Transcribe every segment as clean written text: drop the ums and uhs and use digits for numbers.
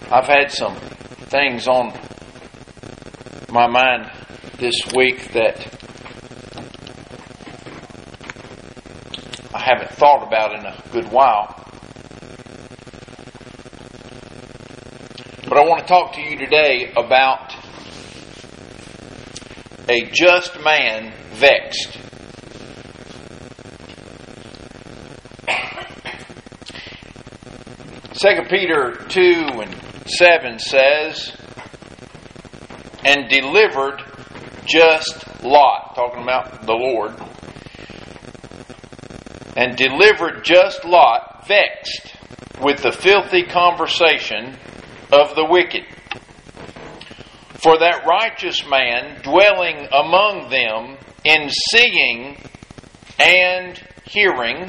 I've had some things on my mind this week that I haven't thought about in a good while. But I want to talk to you today about a just man vexed. Second Peter 2:7 says, and delivered just Lot, talking about the Lord, and delivered just Lot vexed with the filthy conversation of the wicked. For that righteous man dwelling among them in seeing and hearing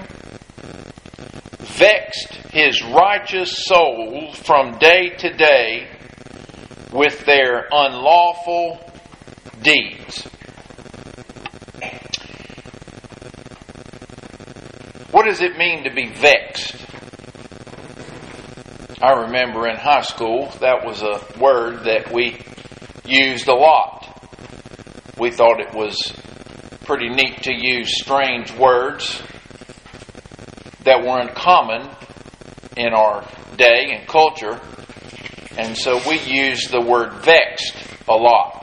vexed his righteous soul from day to day with their unlawful deeds. What does it mean to be vexed? I remember in high school that was a word that we used a lot. We thought it was pretty neat to use strange words that were uncommon in our day and culture, and so we used the word vexed a lot.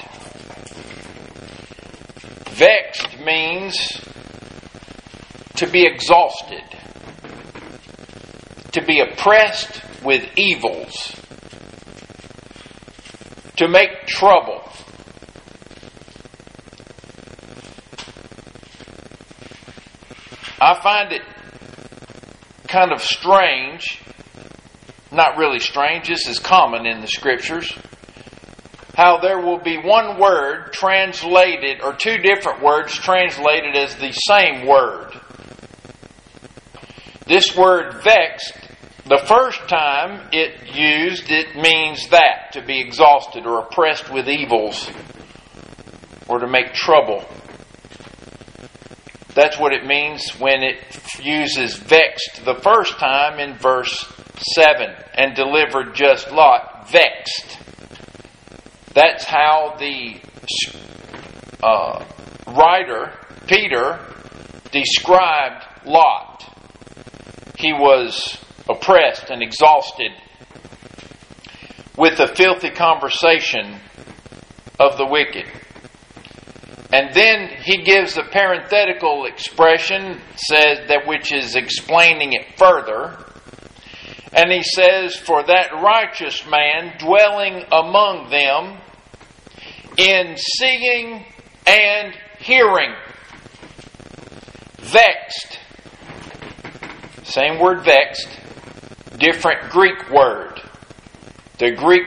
Vexed means to be exhausted, to be oppressed with evils, to make trouble. I find it kind of strange, not really strange, this is common in the Scriptures, how there will be one word translated, or two different words translated as the same word. This word vexed, the first time it means that, to be exhausted or oppressed with evils, or to make trouble. That's what it means when it uses vexed the first time in verse 7. And delivered just Lot vexed. That's how the writer, Peter, described Lot. He was oppressed and exhausted with the filthy conversation of the wicked. And then he gives a parenthetical expression, says that which is explaining it further. And he says, for that righteous man dwelling among them in seeing and hearing. Vexed. Same word vexed, different Greek word. The Greek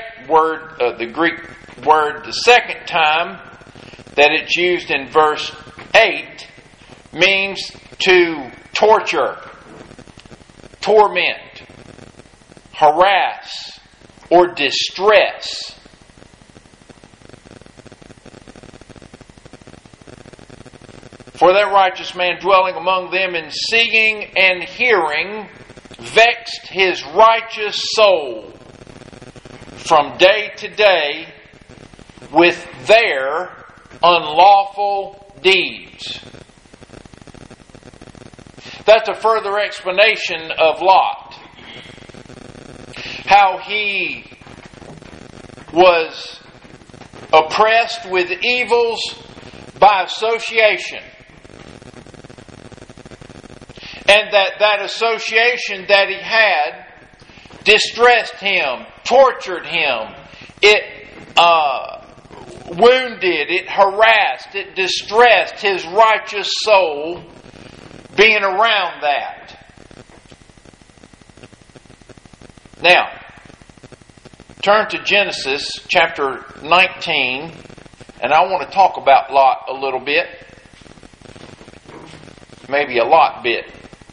word the second time that it's used in verse 8 means to torture, torment, harass, or distress. For that righteous man dwelling among them in seeing and hearing vexed his righteous soul from day to day with their unlawful deeds. That's a further explanation of Lot. How he was oppressed with evils by association. And that association that he had distressed him, tortured him. It wounded, it harassed, it distressed his righteous soul being around that. Now, turn to Genesis chapter 19, and I want to talk about Lot a little bit. Maybe a lot bit.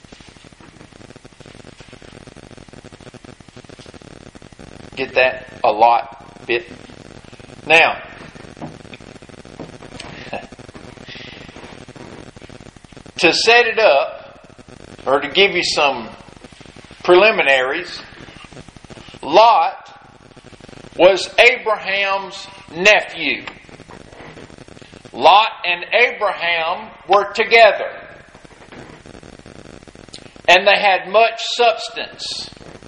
Get that? A lot bit. Now, to set it up, or to give you some preliminaries, Lot was Abraham's nephew. Lot and Abraham were together. And they had much substance.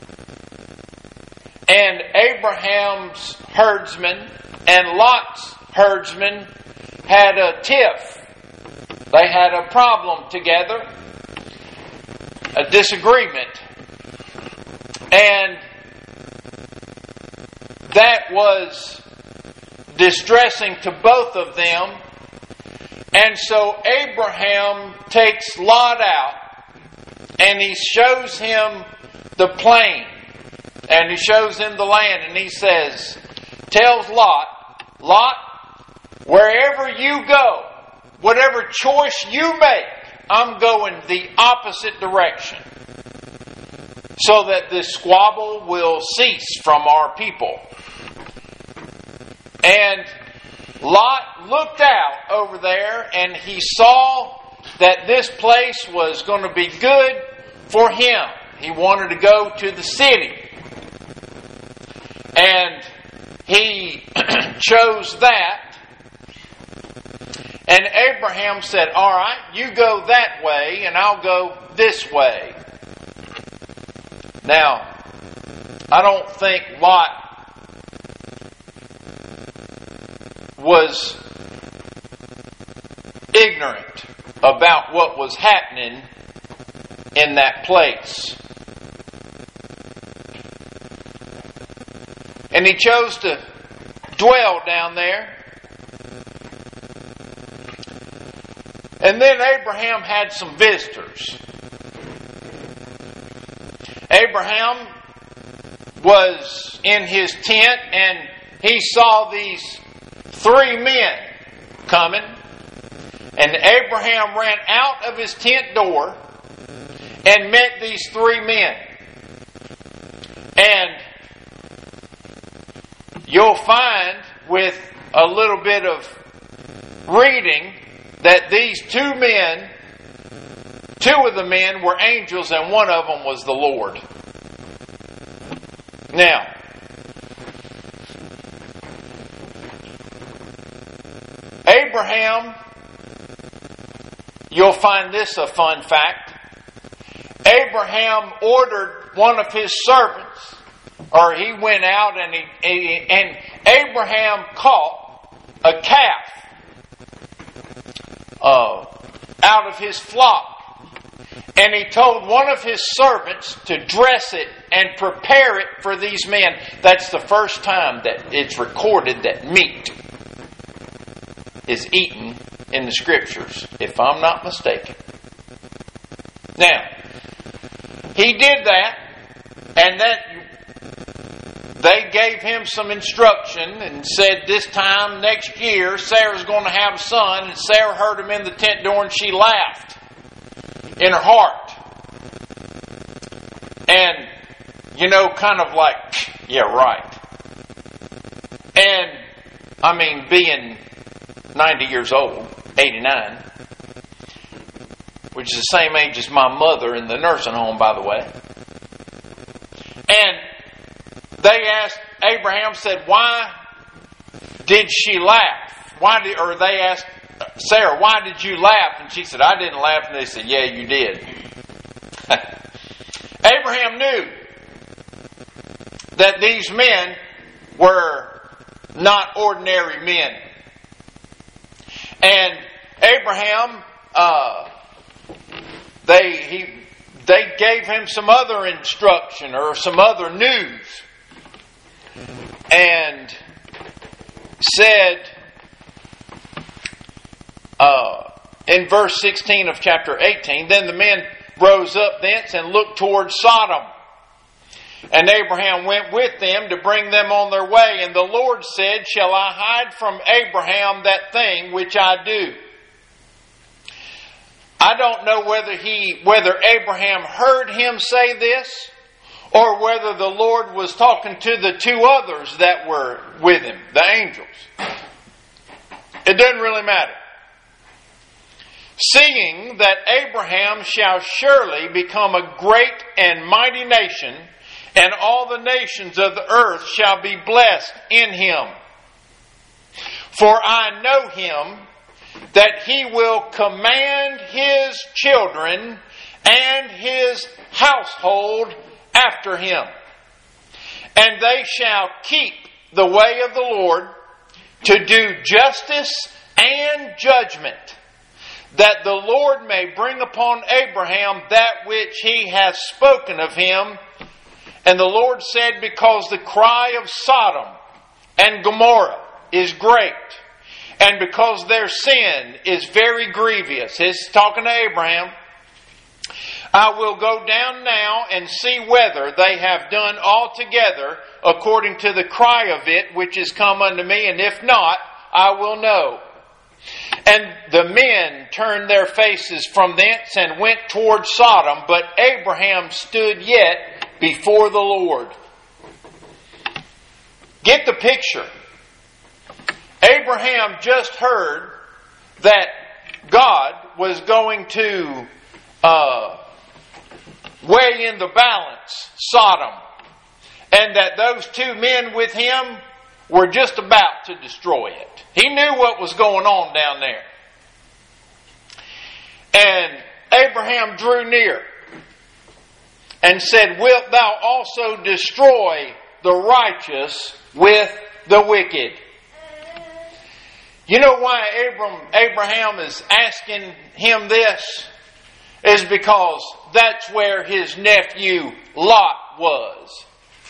And Abraham's herdsmen and Lot's herdsmen had a tiff. They had a problem together, a disagreement. And that was distressing to both of them. And so Abraham takes Lot out and he shows him the plain and he shows him the land, and he says, tells Lot, Lot, wherever you go, whatever choice you make, I'm going the opposite direction, so that this squabble will cease from our people. And Lot looked out over there and he saw that this place was going to be good for him. He wanted to go to the city. And he chose that. And Abraham said, all right, you go that way and I'll go this way. Now, I don't think Lot was ignorant about what was happening in that place. And he chose to dwell down there. And then Abraham had some visitors. Abraham was in his tent and he saw these 3 men coming. And Abraham ran out of his tent door and met these 3 men. And you'll find with a little bit of reading that these 2 men, 2 of the men were angels and one of them was the Lord. Now, Abraham, you'll find this a fun fact. Abraham ordered one of his servants, or he went out and Abraham caught a calf out of his flock. And he told one of his servants to dress it and prepare it for these men. That's the first time that it's recorded that meat is eaten in the Scriptures, if I'm not mistaken. Now, he did that, and they gave him some instruction and said this time next year Sarah's going to have a son, and Sarah heard him in the tent door and she laughed in her heart. And, kind of like, yeah, right. And, being 90 years old, 89, which is the same age as my mother in the nursing home, by the way. And they asked, Abraham said, why did she laugh? They asked Sarah, why did you laugh? And she said, I didn't laugh. And they said, yeah, you did. Abraham knew that these men were not ordinary men. And Abraham, they gave him some other instruction or some other news. And said, in verse 16 of chapter 18, then the men rose up thence and looked towards Sodom. And Abraham went with them to bring them on their way. And the Lord said, shall I hide from Abraham that thing which I do? I don't know whether Abraham heard him say this, or whether the Lord was talking to the 2 others that were with him, the angels. It doesn't really matter. Seeing that Abraham shall surely become a great and mighty nation, and all the nations of the earth shall be blessed in him. For I know him, that he will command his children and his household after him. And they shall keep the way of the Lord, to do justice and judgment, that the Lord may bring upon Abraham that which he hath spoken of him. And the Lord said, because the cry of Sodom and Gomorrah is great, and because their sin is very grievous. He's talking to Abraham. I will go down now and see whether they have done altogether according to the cry of it which is come unto me, and if not, I will know. And the men turned their faces from thence and went toward Sodom, but Abraham stood yet before the Lord. Get the picture. Abraham just heard that God was going to weigh in the balance Sodom, and that those two men with him were just about to destroy it. He knew what was going on down there. And Abraham drew near and said, wilt thou also destroy the righteous with the wicked? You know why Abraham is asking him this? Is because that's where his nephew Lot was.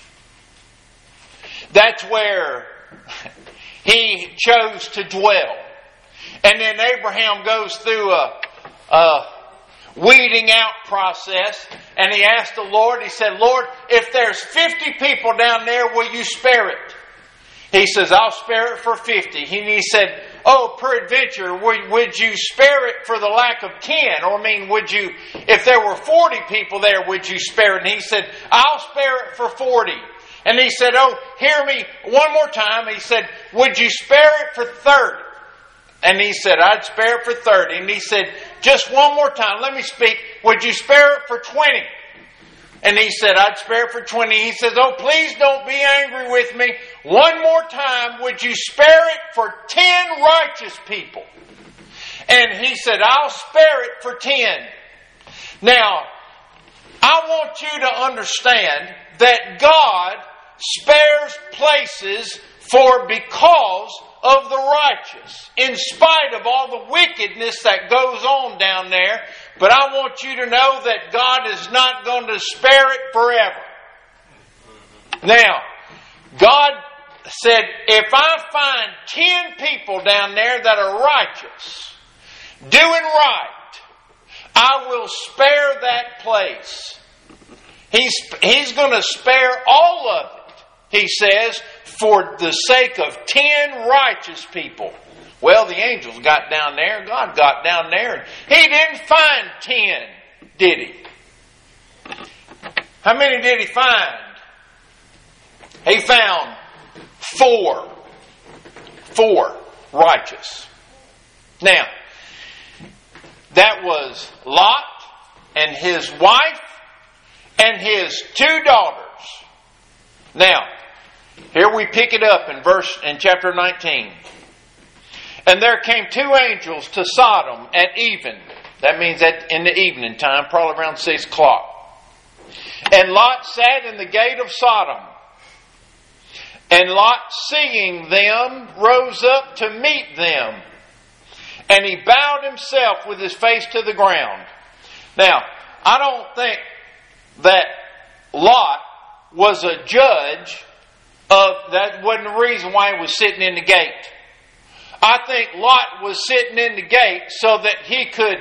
That's where he chose to dwell. And then Abraham goes through a weeding out process, and he asked the Lord, he said, Lord, if there's 50 people down there, will you spare it? He says, I'll spare it for 50. And he said, oh, peradventure, would you spare it for the lack of 10? Or would you, if there were 40 people there, would you spare it? And he said, I'll spare it for 40. And he said, oh, hear me one more time. He said, would you spare it for 30? And he said, I'd spare it for 30. And he said, just one more time, let me speak. Would you spare it for 20? And he said, I'd spare it for 20. He says, oh, please don't be angry with me. One more time, would you spare it for 10 righteous people? And he said, I'll spare it for 10. Now, I want you to understand that God spares places because of the righteous, in spite of all the wickedness that goes on down there. But I want you to know that God is not going to spare it forever. Now, God said, if I find 10 people down there that are righteous, doing right, I will spare that place. He's going to spare all of it, he says, for the sake of 10 righteous people. Well, the angels got down there. God got down there. And he didn't find 10, did he? How many did he find? He found 4. 4 righteous. Now, that was Lot and his wife and his 2 daughters. Now, here we pick it up in chapter 19. And there came 2 angels to Sodom at even. That means in the evening time, probably around 6 o'clock. And Lot sat in the gate of Sodom. And Lot, seeing them, rose up to meet them. And he bowed himself with his face to the ground. Now, I don't think that Lot was a judge of, that wasn't the reason why he was sitting in the gate. I think Lot was sitting in the gate so that he could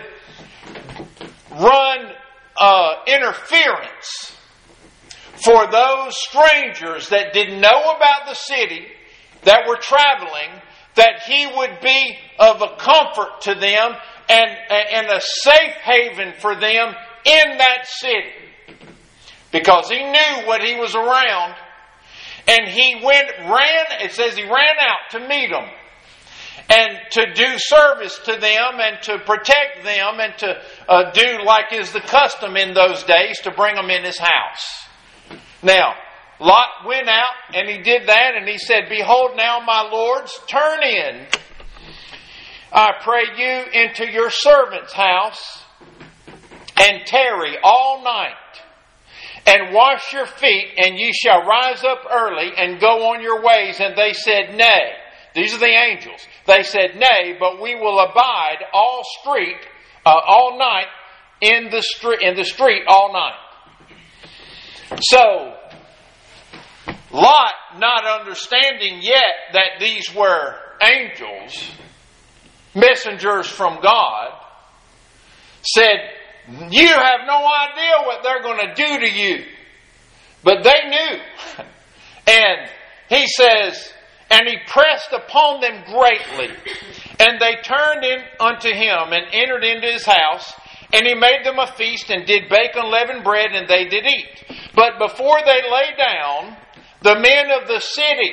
run interference for those strangers that didn't know about the city, that were traveling, that he would be of a comfort to them and a safe haven for them in that city. Because he knew what he was around. And he it says he ran out to meet them. And to do service to them and to protect them and to do like is the custom in those days, to bring them in his house. Now, Lot went out and he did that, and he said, Behold now, my lords, turn in, I pray you, into your servant's house, and tarry all night, and wash your feet, and ye shall rise up early and go on your ways. And they said, Nay. These are the angels. They said, Nay, but we will abide all night in the street all night. So, Lot, not understanding yet that these were angels, messengers from God, said, You have no idea what they're going to do to you. But they knew. And he says, And he pressed upon them greatly. And they turned in unto him and entered into his house. And he made them a feast and did bake unleavened bread, and they did eat. But before they lay down, the men of the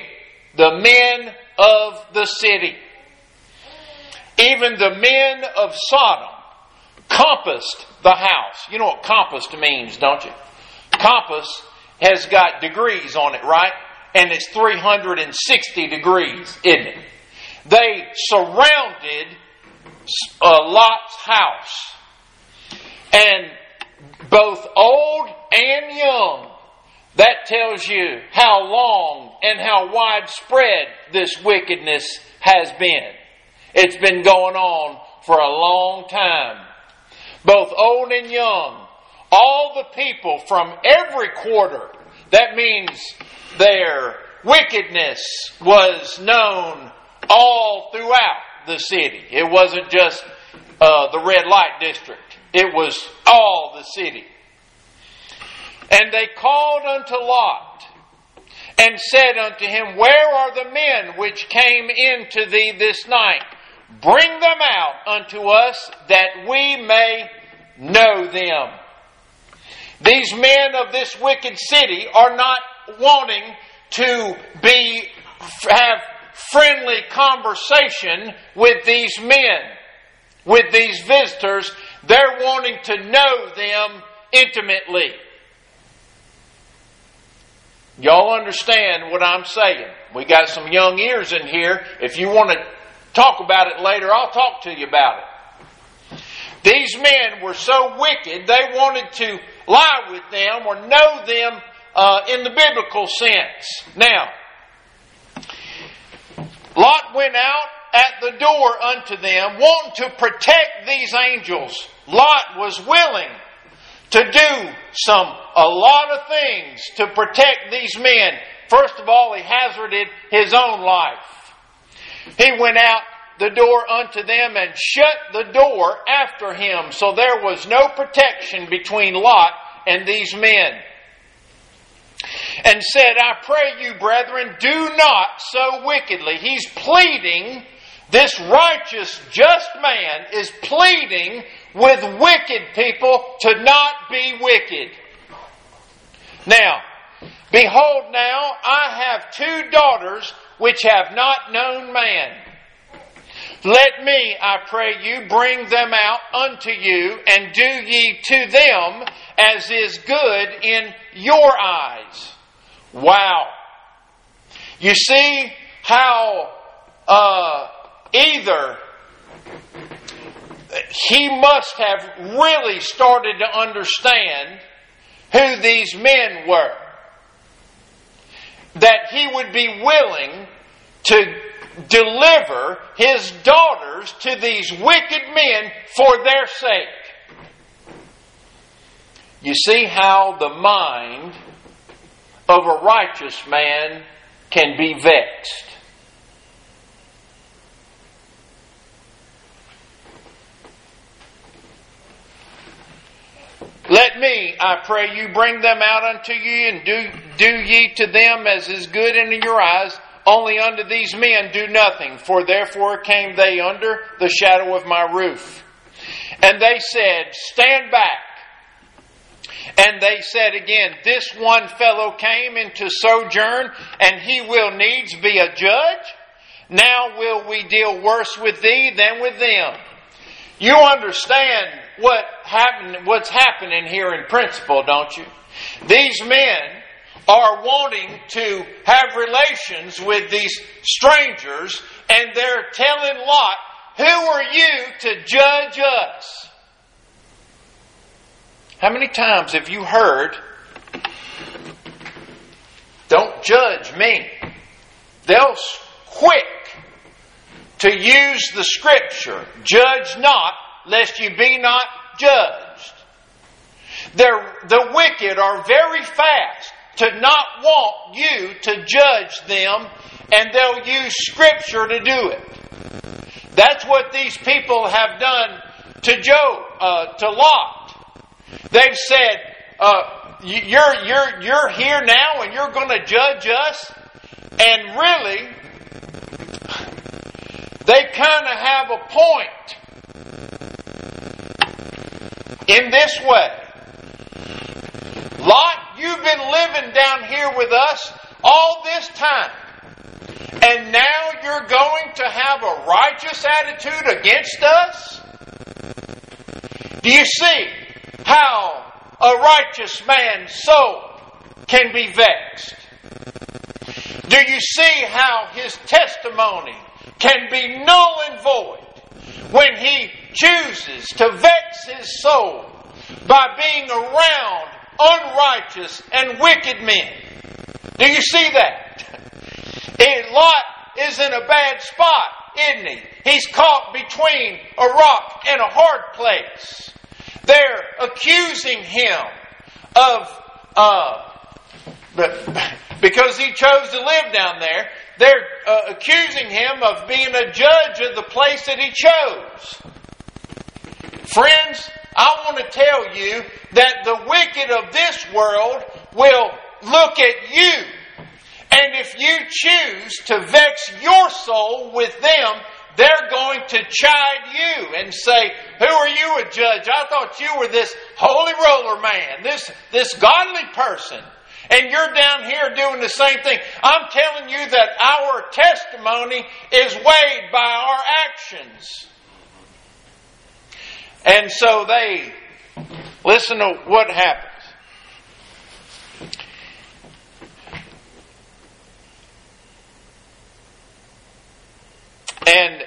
city, even the men of Sodom, compassed the house. You know what compassed means, don't you? Compass has got degrees on it, right? And it's 360 degrees, isn't it? They surrounded Lot's house. And both old and young, that tells you how long and how widespread this wickedness has been. It's been going on for a long time. Both old and young, all the people from every quarter. That means their wickedness was known all throughout the city. It wasn't just the red light district. It was all the city. And they called unto Lot and said unto him, Where are the men which came into thee this night? Bring them out unto us, that we may know them. These men of this wicked city are not wanting to have friendly conversation with these men, with these visitors. They're wanting to know them intimately. Y'all understand what I'm saying? We got some young ears in here. If you want to talk about it later, I'll talk to you about it. These men were so wicked, they wanted to lie with them or know them in the biblical sense. Now, Lot went out at the door unto them, wanting to protect these angels. Lot was willing to do a lot of things to protect these men. First of all, he hazarded his own life. He went out the door unto them and shut the door after him, so there was no protection between Lot and these men. And said, I pray you, brethren, do not so wickedly. He's pleading, this righteous, just man is pleading with wicked people to not be wicked. Now, behold now, I have 2 daughters which have not known man. Let me, I pray you, bring them out unto you, and do ye to them as is good in your eyes. Wow. You see how either he must have really started to understand who these men were, that he would be willing to deliver his daughters to these wicked men for their sake. You see how the mind of a righteous man can be vexed. Let me, I pray you, bring them out unto you, and do ye to them as is good in your eyes. Only unto these men do nothing, for therefore came they under the shadow of my roof. And they said, Stand back. And they said again, This one fellow came into sojourn, and he will needs be a judge. Now will we deal worse with thee than with them. You understand what's happening here in principle, don't you? These men are wanting to have relations with these strangers, and they're telling Lot, "Who are you to judge us?" How many times have you heard, "Don't judge me"? They'll quick to use the scripture, "Judge not, lest you be not judged." The wicked are very fast to not want you to judge them, and they'll use scripture to do it. That's what these people have done to Lot. They've said, "You're here now, and you're going to judge us." And really, they kind of have a point in this way. "Lot, you've been living down here with us all this time, and now you're going to have a righteous attitude against us? Do you see how a righteous man's soul can be vexed? Do you see how his testimony can be null and void when he chooses to vex his soul by being around unrighteous and wicked men?" Do you see that? Lot is in a bad spot, isn't he? He's caught between a rock and a hard place. They're accusing him of, because he chose to live down there, they're accusing him of being a judge of the place that he chose. Friends, I want to tell you that the wicked of this world will look at you. And if you choose to vex your soul with them, they're going to chide you and say, "Who are you a judge? I thought you were this holy roller man, this godly person. And you're down here doing the same thing." I'm telling you that our testimony is weighed by our actions. And so they listen to what happens. And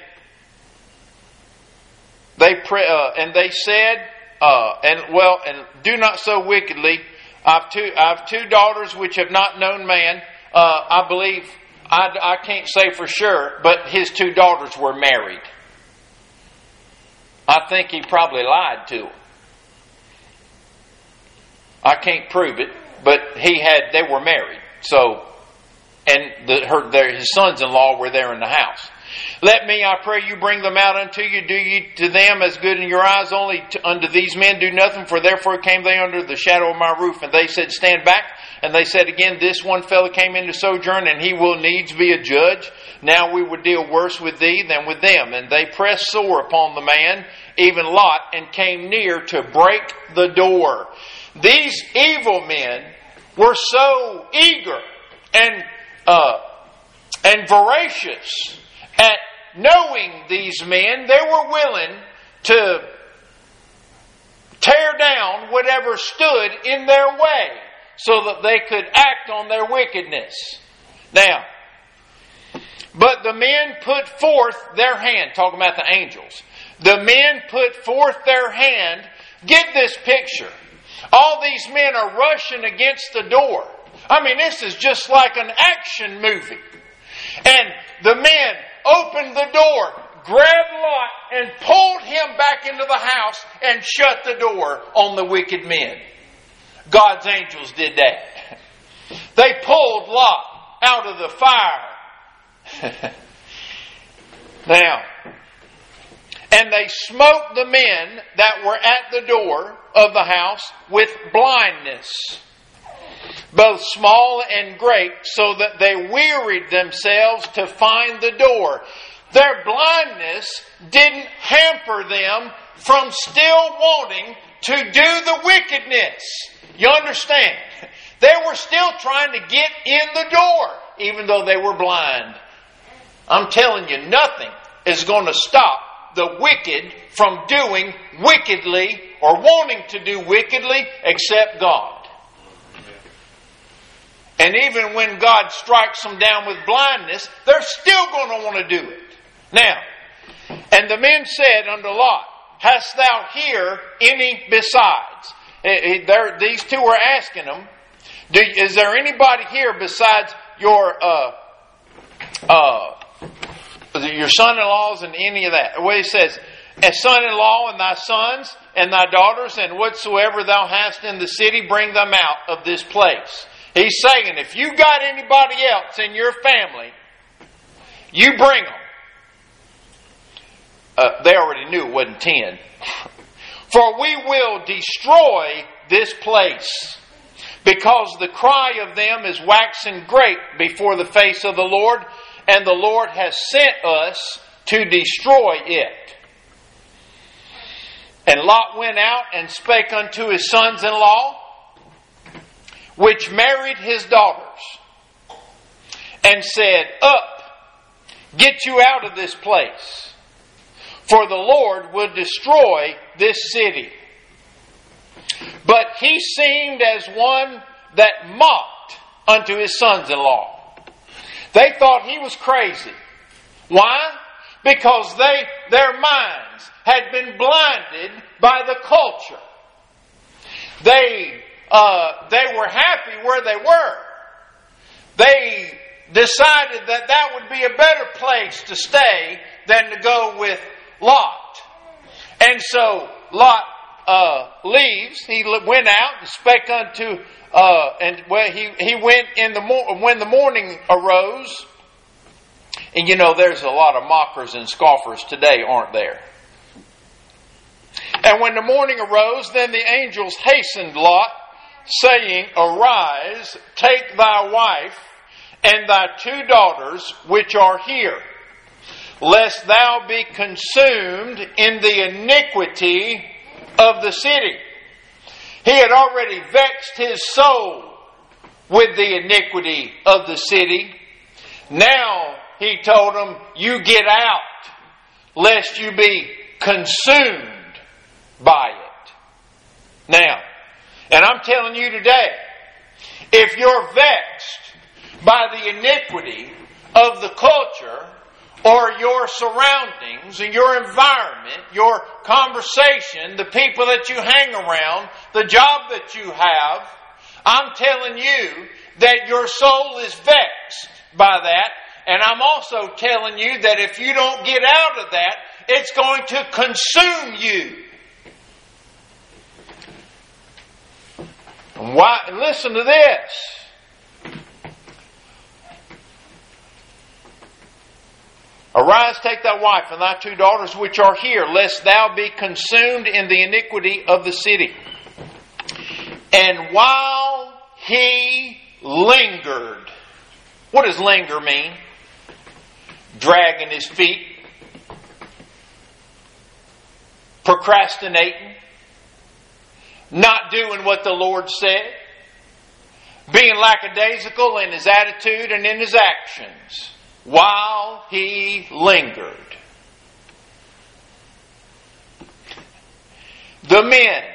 they said, and do not so wickedly. I've two daughters which have not known man. I believe, I can't say for sure, but his two daughters were married. I think he probably lied to them. I can't prove it, but they were married. So, and his sons-in-law were there in the house. "Let me, I pray you, bring them out unto you. Do ye to them as good in your eyes, only unto these men do nothing, for therefore came they under the shadow of my roof." And they said, "Stand back." And they said again, "This one fellow came in to sojourn, and he will needs be a judge. Now we would deal worse with thee than with them." And they pressed sore upon the man, even Lot, and came near to break the door. These evil men were so eager and voracious at knowing these men, they were willing to tear down whatever stood in their way so that they could act on their wickedness. Now, but the men put forth their hand, talking about the angels. The men put forth their hand. Get this picture. All these men are rushing against the door. I mean, this is just like an action movie. And the men opened the door, grabbed Lot, and pulled him back into the house and shut the door on the wicked men. God's angels did that. They pulled Lot out of the fire. Now, and they smote the men that were at the door of the house with blindness, both small and great, so that they wearied themselves to find the door. Their blindness didn't hamper them from still wanting to do the wickedness. You understand? They were still trying to get in the door, even though they were blind. I'm telling you, nothing is going to stop the wicked from doing wickedly or wanting to do wickedly except God. And even when God strikes them down with blindness, they're still going to want to do it. Now, and the men said unto Lot, Hast thou here any besides? These two were asking him, is there anybody here besides your son-in-laws and any of that? Well, he says, a son-in-law and thy sons and thy daughters and whatsoever thou hast in the city, bring them out of this place. He's saying, if you got anybody else in your family, you bring them. They already knew it wasn't 10. For we will destroy this place, because the cry of them is waxing great before the face of the Lord, and the Lord has sent us to destroy it. And Lot went out and spake unto his sons-in-law, which married his daughters, and said, Up, get you out of this place, for the Lord will destroy this city. But he seemed as one that mocked unto his sons-in-law. They thought he was crazy. Why? Because their minds had been blinded by the culture. They were happy where they were. They decided that would be a better place to stay than to go with Lot. And so Lot leaves. He went out and spake unto, he went when the morning arose. And you know, there's a lot of mockers and scoffers today, aren't there? And when the morning arose, then the angels hastened Lot, saying, Arise, take thy wife and thy 2 daughters, which are here, lest thou be consumed in the iniquity of the city. He had already vexed his soul with the iniquity of the city. Now he told them, you get out, lest you be consumed by it. Now, and I'm telling you today, if you're vexed by the iniquity of the culture, or your surroundings and your environment, your conversation, the people that you hang around, the job that you have, I'm telling you that your soul is vexed by that. And I'm also telling you that if you don't get out of that, it's going to consume you. Why? Listen to this. Arise, take thy wife and thy 2 daughters which are here, lest thou be consumed in the iniquity of the city. And while he lingered, what does linger mean? Dragging his feet, procrastinating, not doing what the Lord said, being lackadaisical in his attitude and in his actions. While he lingered, the men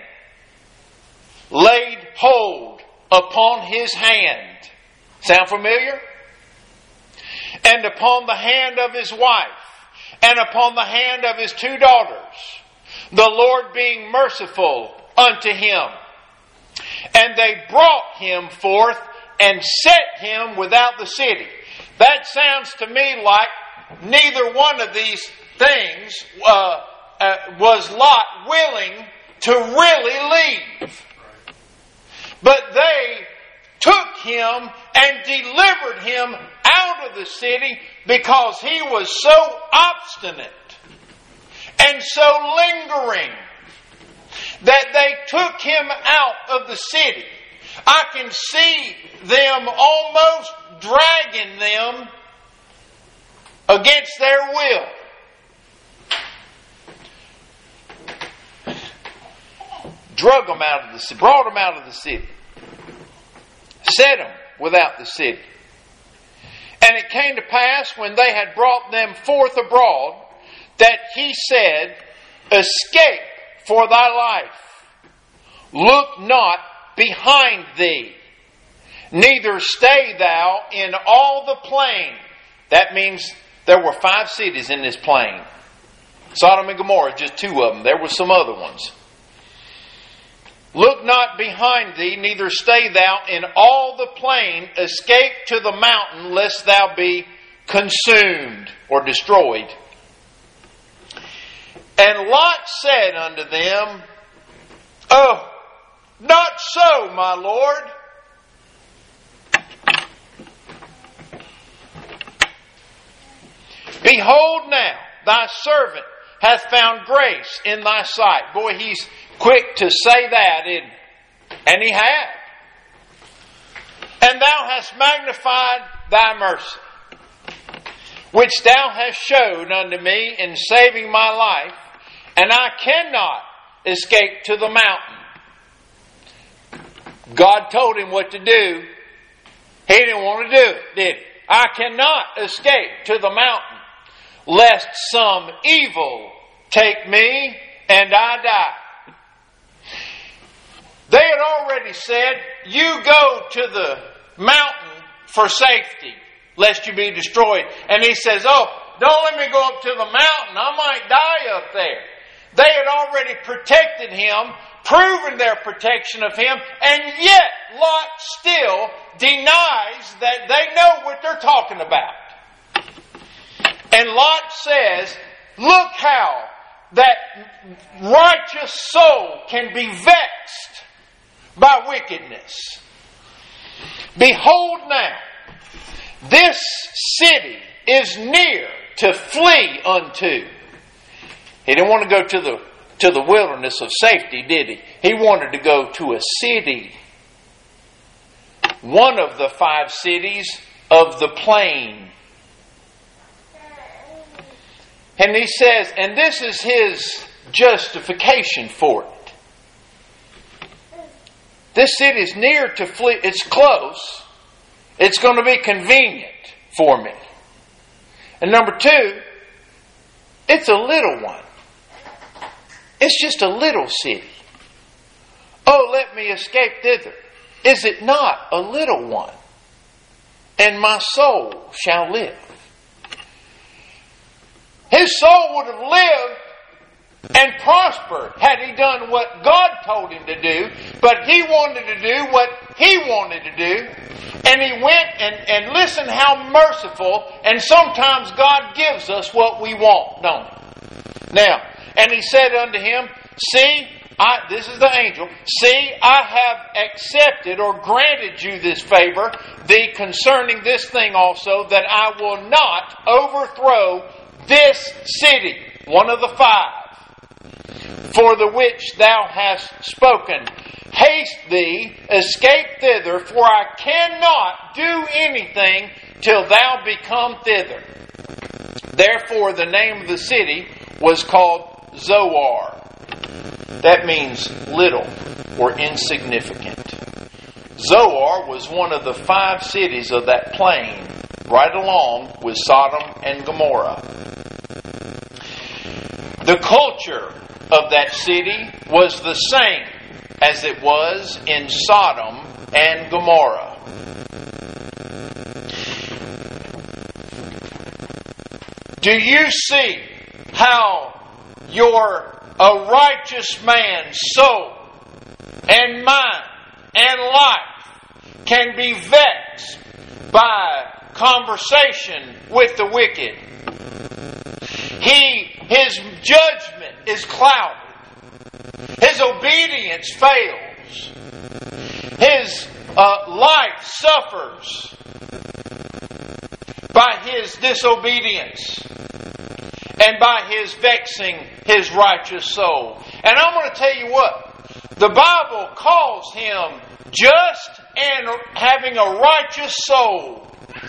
laid hold upon his hand. Sound familiar? And upon the hand of his wife, and upon the hand of his 2 daughters, the Lord being merciful unto him. And they brought him forth and set him without the city. That sounds to me like neither one of these things was Lot willing to really leave. But they took him and delivered him out of the city because he was so obstinate and so lingering that they took him out of the city. I can see them almost dragging them against their will. Drug them out of the city, brought them out of the city, set them without the city. And it came to pass when they had brought them forth abroad that he said, Escape for thy life, look not behind thee, neither stay thou in all the plain. That means there were 5 cities in this plain. Sodom and Gomorrah, just 2 of them. There were some other ones. Look not behind thee, neither stay thou in all the plain. Escape to the mountain, lest thou be consumed or destroyed. And Lot said unto them, Oh, not so, my Lord. Behold now, thy servant hath found grace in thy sight. Boy, he's quick to say that, and he had. And thou hast magnified thy mercy, which thou hast showed unto me in saving my life, and I cannot escape to the mountain. God told him what to do. He didn't want to do it, did he? I cannot escape to the mountain, lest some evil take me and I die. They had already said, you go to the mountain for safety, lest you be destroyed. And he says, oh, don't let me go up to the mountain. I might die up there. They had already protected him, proven their protection of him, and yet Lot still denies that they know what they're talking about. And Lot says, look how that righteous soul can be vexed by wickedness. Behold now, this city is near to flee unto. He didn't want to go to the wilderness of safety, did he? He wanted to go to a city. One of the 5 cities of the plain. And he says, and this is his justification for it. This city is near to flee. It's close. It's going to be convenient for me. And number 2, it's a little one. It's just a little city. Oh, let me escape thither. Is it not a little one? And my soul shall live. His soul would have lived and prospered had he done what God told him to do, but he wanted to do what he wanted to do, and he went and listen how merciful, and sometimes God gives us what we want, don't he? Now, and he said unto him, see, this is the angel, see, I have accepted or granted you this favor, thee concerning this thing also, that I will not overthrow this city, one of the 5, for the which thou hast spoken. Haste thee, escape thither, for I cannot do anything till thou become thither. Therefore the name of the city was called Zoar. That means little or insignificant. Zoar was one of the 5 cities of that plain, right along with Sodom and Gomorrah. The culture of that city was the same as it was in Sodom and Gomorrah. Do you see how a righteous man's soul and mind and life can be vexed by conversation with the wicked? His judgment is clouded. His obedience fails. His life suffers by his disobedience and by his vexing his righteous soul. And I'm going to tell you what, the Bible calls him just and having a righteous soul.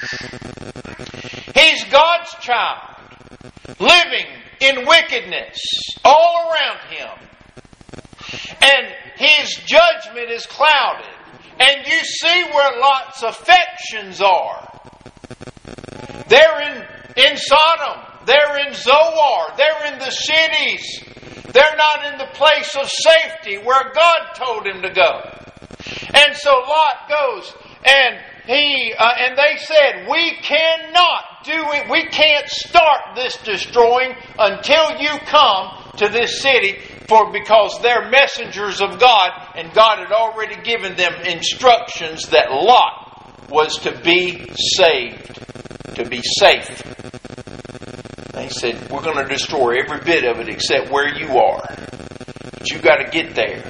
He's God's child, living in wickedness all around him. And his judgment is clouded. And you see where Lot's affections are. They're in Sodom. They're in Zoar. They're in the cities. They're not in the place of safety where God told him to go. And so Lot goes And they said, we cannot do it. We can't start this destroying until you come to this city, because they're messengers of God, and God had already given them instructions that Lot was to be saved, to be safe. They said, we're going to destroy every bit of it except where you are. But you got to get there.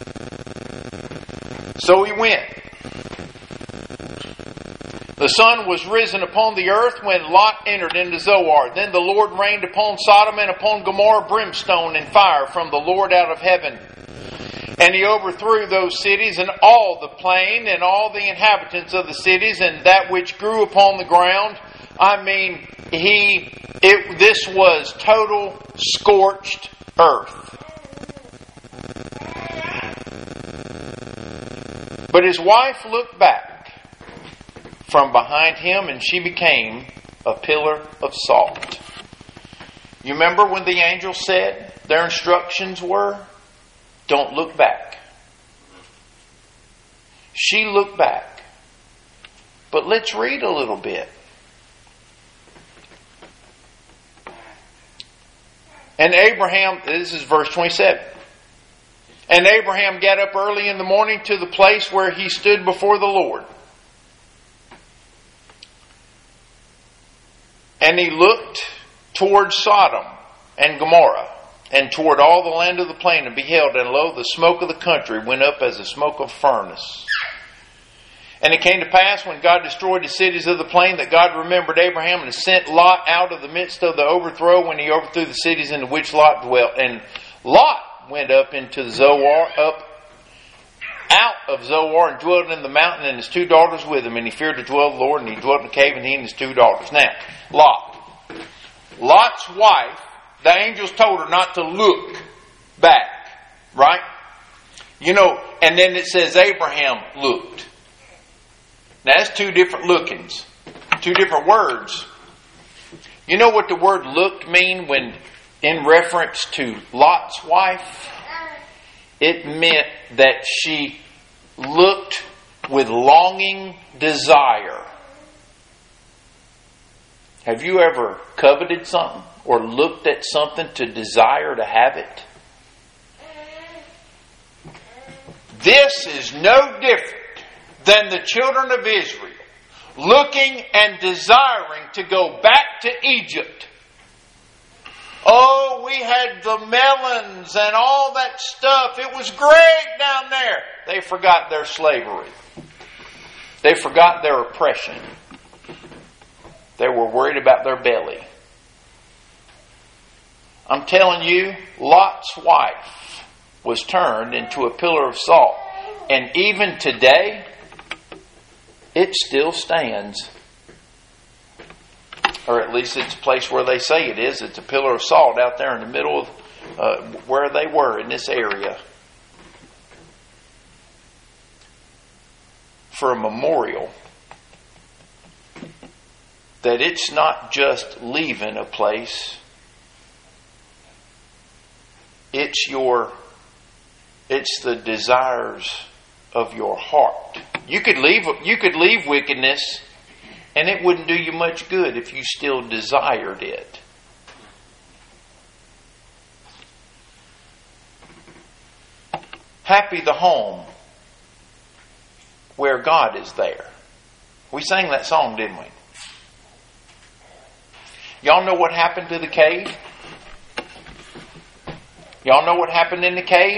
So he went. The sun was risen upon the earth when Lot entered into Zoar. Then the Lord rained upon Sodom and upon Gomorrah brimstone and fire from the Lord out of heaven. And he overthrew those cities and all the plain and all the inhabitants of the cities and that which grew upon the ground. I mean, this was total scorched earth. But his wife looked back from behind him, and she became a pillar of salt. You remember when the angel said their instructions were, don't look back. She looked back. But let's read a little bit. And Abraham, this is verse 27. And Abraham got up early in the morning to the place where he stood before the Lord. And he looked toward Sodom and Gomorrah, and toward all the land of the plain, and beheld, and lo, the smoke of the country went up as the smoke of a furnace. And it came to pass, when God destroyed the cities of the plain, that God remembered Abraham, and sent Lot out of the midst of the overthrow, when he overthrew the cities in which Lot dwelt. And Lot went up into Zoar, out of Zoar, and dwelt in the mountain, and his 2 daughters with him. And he feared to dwell the Lord, and he dwelt in a cave, and he and his 2 daughters. Now, Lot's wife, the angels told her not to look back, right? And then it says Abraham looked. Now, that's 2 different lookings, 2 different words. You know what the word looked mean when in reference to Lot's wife? It meant that she looked with longing desire. Have you ever coveted something or looked at something to desire to have it? This is no different than the children of Israel looking and desiring to go back to Egypt. Oh, we had the melons and all that stuff. It was great down there. They forgot their slavery. They forgot their oppression. They were worried about their belly. I'm telling you, Lot's wife was turned into a pillar of salt. And even today, it still stands. Or at least it's a place where they say it is. It's a pillar of salt out there in the middle of where they were in this area. For a memorial. That it's not just leaving a place. It's the desires of your heart. You could leave wickedness, and it wouldn't do you much good if you still desired it. Happy the home where God is there. We sang that song, didn't we? Y'all know what happened to the cave? Y'all know what happened in the cave?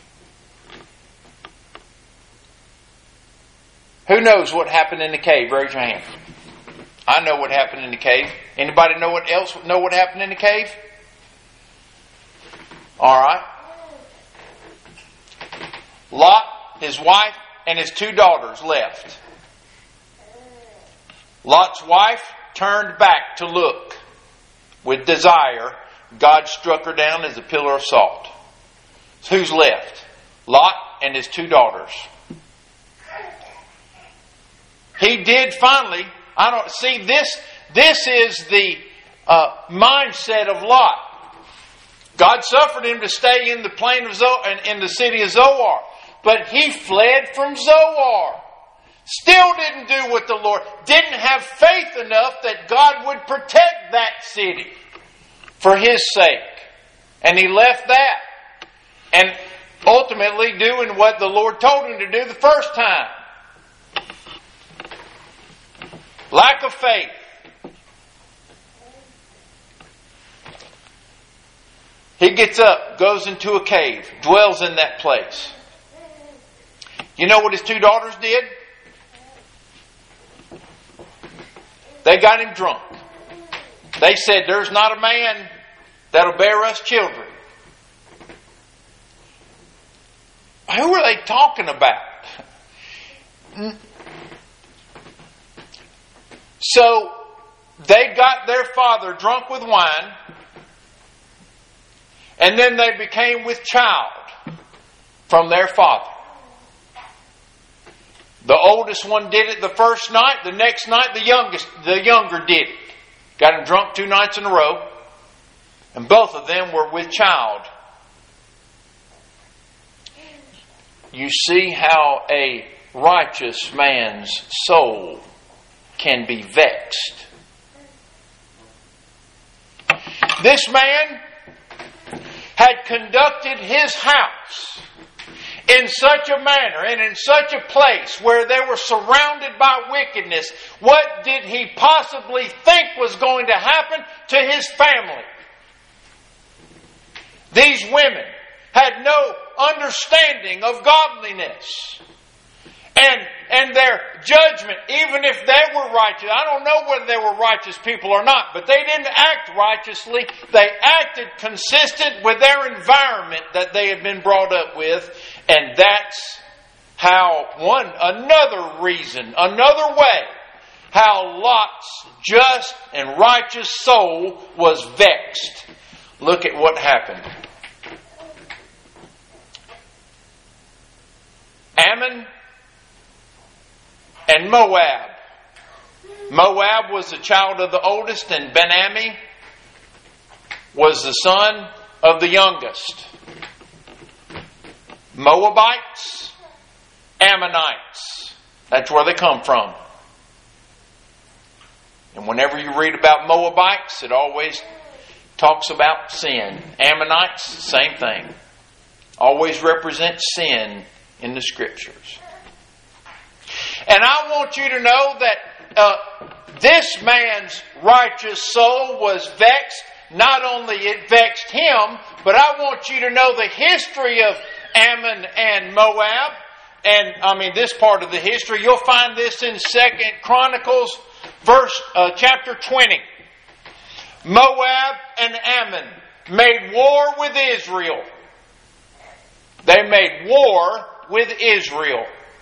Who knows what happened in the cave? Raise your hand. I know what happened in the cave. Anybody know what happened in the cave? All right. Lot, his wife, and his 2 daughters left. Lot's wife turned back to look with desire. God struck her down as a pillar of salt. So who's left? Lot and his 2 daughters. He did finally. This is the mindset of Lot. God suffered him to stay in the plain of in the city of Zoar, but he fled from Zoar. Still didn't do what the Lord, didn't have faith enough that God would protect that city for His sake. And he left that. And ultimately doing what the Lord told him to do the first time. Lack of faith. He gets up, goes into a cave, dwells in that place. You know what his two daughters did? They got him drunk. They said, there's not a man that'll bear us children. Who are they talking about? So, they got their father drunk with wine, and then they became with child from their father. The oldest one did it the first night. The next night, the younger did it. Got him drunk 2 nights in a row. And both of them were with child. You see how a righteous man's soul can be vexed. This man had conducted his house in such a manner and in such a place where they were surrounded by wickedness. What did he possibly think was going to happen to his family? These women had no understanding of godliness. And their judgment, even if they were righteous, I don't know whether they were righteous people or not, but they didn't act righteously. They acted consistent with their environment that they had been brought up with. And that's how another reason, another way, how Lot's just and righteous soul was vexed. Look at what happened. Ammon and Moab. Moab was the child of the oldest, and Ben-Ammi was the son of the youngest. Moabites, Ammonites. That's where they come from. And whenever you read about Moabites, it always talks about sin. Ammonites, same thing. Always represents sin in the Scriptures. And I want you to know that this man's righteous soul was vexed. Not only it vexed him, but I want you to know the history of Ammon and Moab. And this part of the history, you'll find this in 2 Chronicles, chapter 20. Moab and Ammon made war with Israel. They made war with Israel.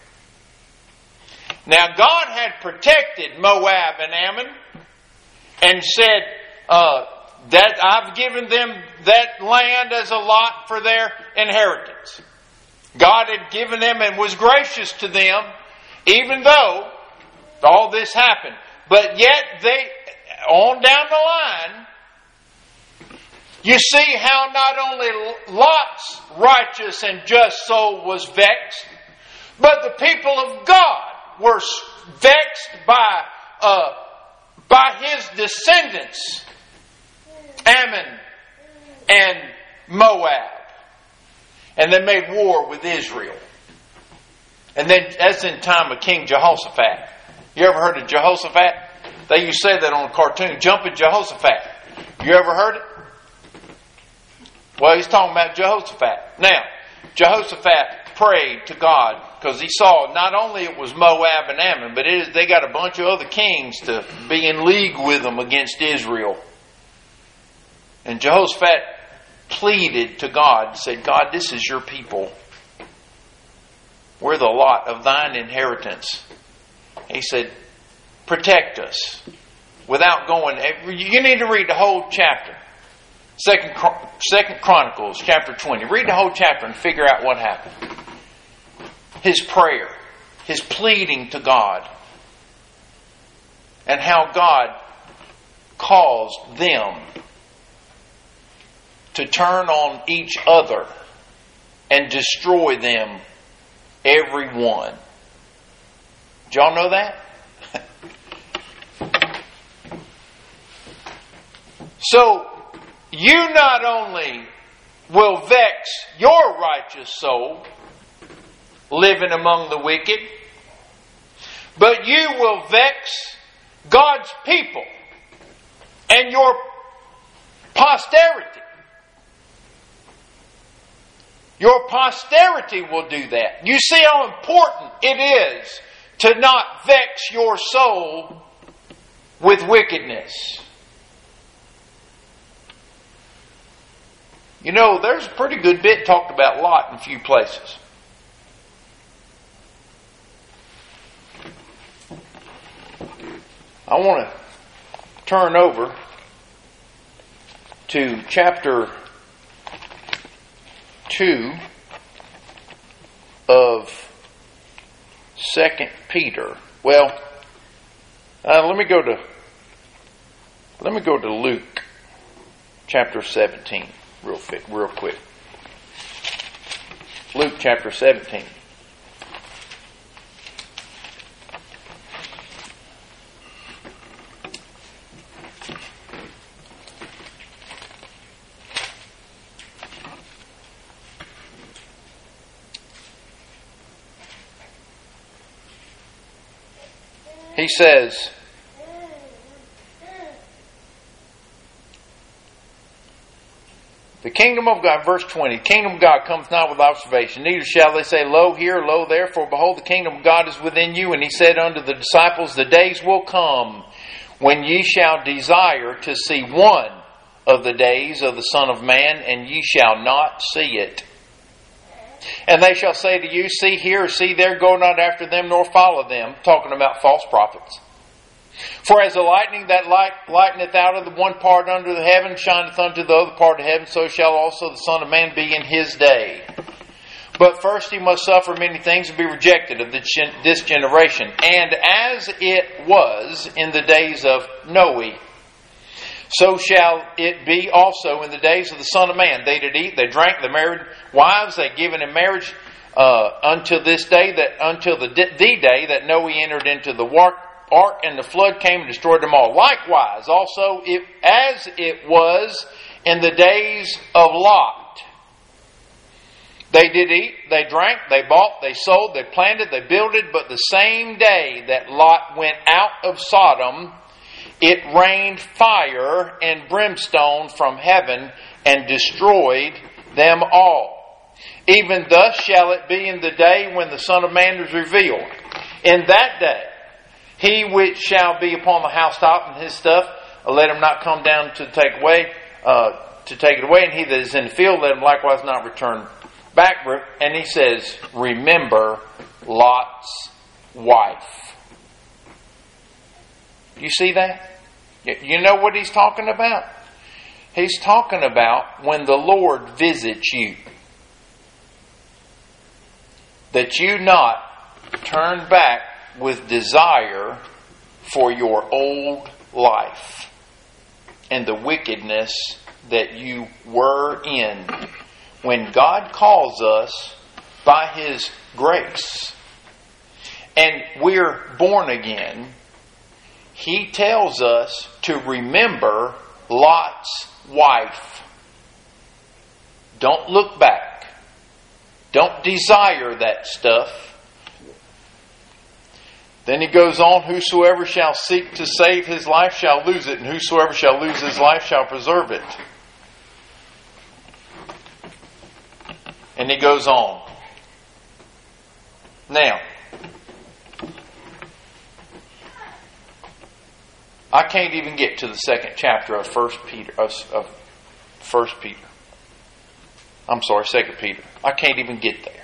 Now God had protected Moab and Ammon and said that I've given them that land as a lot for their inheritance. God had given them and was gracious to them even though all this happened. But yet on down the line, you see how not only Lot's righteous and just soul was vexed, but the people of God were vexed by his descendants, Ammon and Moab. And they made war with Israel. And then that's in time of King Jehoshaphat. You ever heard of Jehoshaphat? They used to say that on a cartoon, Jumping Jehoshaphat. You ever heard it? Well, he's talking about Jehoshaphat. Now, Jehoshaphat prayed to God because he saw not only it was Moab and Ammon, but they got a bunch of other kings to be in league with them against Israel. And Jehoshaphat pleaded to God and said, God, this is your people. We're the lot of thine inheritance. He said, protect us. Without going, you need to read the whole chapter. 2 Chronicles chapter 20. Read the whole chapter and figure out what happened. His prayer, his pleading to God, and how God caused them to turn on each other and destroy them, every one. Did y'all know that? So, you not only will vex your righteous soul living among the wicked, but you will vex God's people and your posterity. Your posterity will do that. You see how important it is to not vex your soul with wickedness. You know, there's a pretty good bit talked about Lot in a few places. I want to turn over to chapter 2 of 2 Peter. Well, let me go to Luke chapter 17 real quick. Luke chapter 17. He says, the kingdom of God, verse 20, the kingdom of God cometh not with observation, neither shall they say, Lo here, lo there, for behold, the kingdom of God is within you. And he said unto the disciples, the days will come when ye shall desire to see one of the days of the Son of Man, and ye shall not see it. And they shall say to you, See here, or see there, go not after them, nor follow them. Talking about false prophets. For as the lightning that lighteneth out of the one part under the heaven shineth unto the other part of heaven, so shall also the Son of Man be in his day. But first he must suffer many things and be rejected of this generation. And as it was in the days of Noe, so shall it be also in the days of the Son of Man. They did eat, they drank, they married wives, they given in marriage until this day, until the day that Noe entered into the ark, and the flood came and destroyed them all. Likewise, also, as it was in the days of Lot. They did eat, they drank, they bought, they sold, they planted, they builded, but the same day that Lot went out of Sodom, it rained fire and brimstone from heaven and destroyed them all. Even thus shall it be in the day when the Son of Man is revealed. In that day, he which shall be upon the housetop and his stuff, let him not come down to take it away, and he that is in the field, let him likewise not return back. And he says, remember Lot's wife. You see that? You know what he's talking about? He's talking about when the Lord visits you, that you not turn back with desire for your old life and the wickedness that you were in. When God calls us by His grace and we're born again, He tells us to remember Lot's wife. Don't look back. Don't desire that stuff. Then he goes on, whosoever shall seek to save his life shall lose it, and whosoever shall lose his life shall preserve it. And he goes on. Now, I can't even get to the second chapter of 2 Peter. I can't even get there.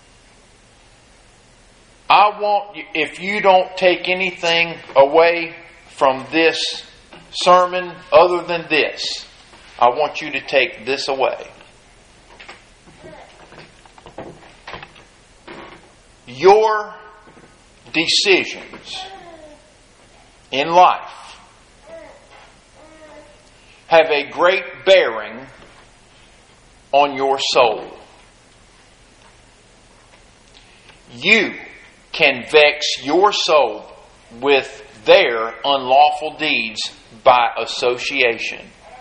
I want you, if you don't take anything away from this sermon other than this, I want you to take this away. Your decisions in life have a great bearing on your soul. You can vex your soul with their unlawful deeds by association.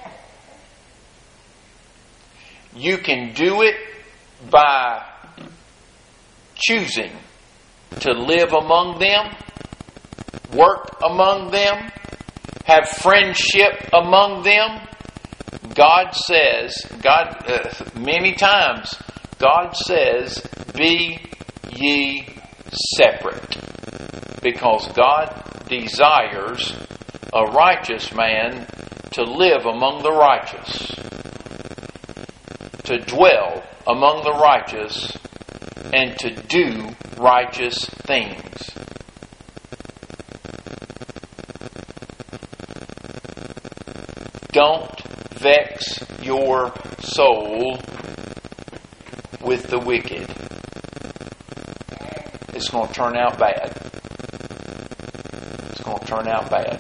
You can do it by choosing to live among them, work among them, have friendship among them. God says, many times, God says, be ye separate. Because God desires a righteous man to live among the righteous, to dwell among the righteous, and to do righteous things. Don't vex your soul with the wicked. It's going to turn out bad. It's going to turn out bad.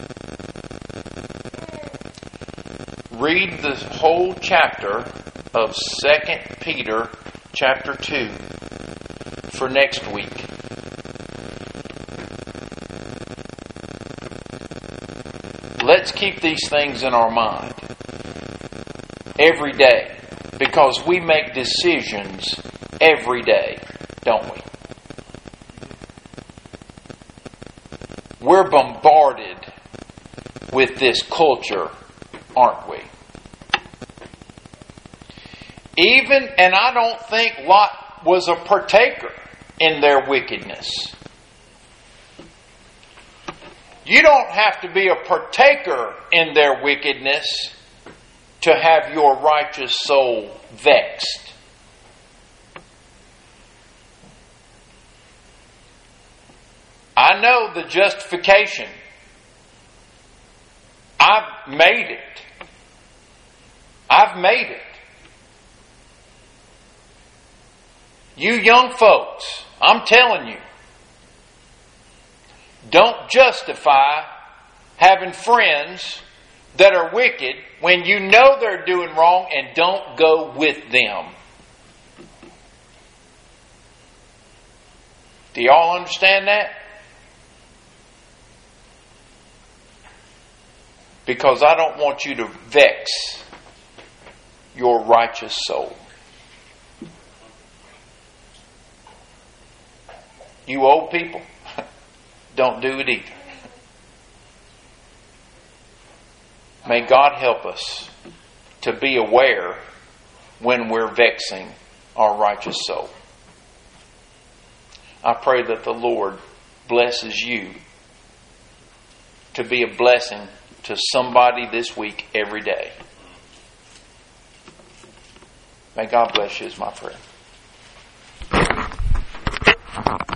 Read the whole chapter of 2 Peter chapter 2 for next week. Let's keep these things in our mind every day, because we make decisions every day, don't we? We're bombarded with this culture, aren't we? And I don't think Lot was a partaker in their wickedness. You don't have to be a partaker in their wickedness to have your righteous soul vexed. I know the justification. I've made it. I've made it. You young folks, I'm telling you, don't justify having friends that are wicked when you know they're doing wrong, and don't go with them. Do y'all understand that? Because I don't want you to vex your righteous soul. You old people, don't do it either. May God help us to be aware when we're vexing our righteous soul. I pray that the Lord blesses you to be a blessing to somebody this week, every day. May God bless you is my prayer.